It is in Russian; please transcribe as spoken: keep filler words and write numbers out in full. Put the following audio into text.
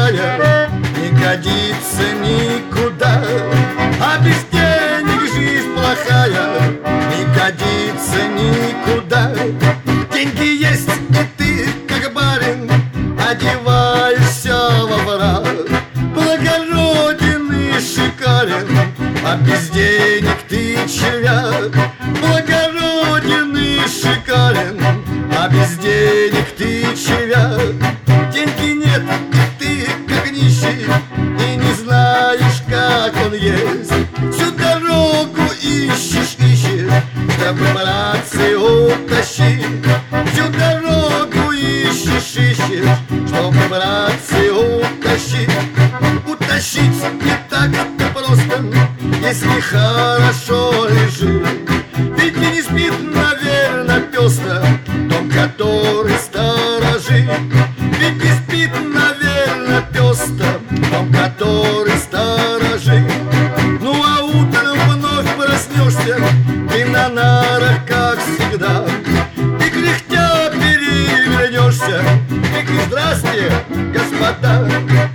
плохая не годится никуда. А без денег жизнь плохая не годится никуда. Деньги есть, и ты, как барин, одеваешься во враг. Благороден и шикарен, а без денег ты червяк. Благороден и шикарен, а без денег ты червяк. Деньги нет, и ты, как нищий, и не знаешь, как он есть. Всю дорогу ищешь, ищешь, чтобы братцы утащить. Всю дорогу ищешь, ищешь, чтобы братцы утащить. Утащить не так-то просто, если хорошо лежит. Ведь не спит, наверное, пес-то, дом, который сторожит. Ведь не спит, наверное, пес-то, дом, который сторожит. Ну а утром вновь проснешься ты на нарах, как всегда, и кряхтя перевернешься, и кричишь: здрасте, господа.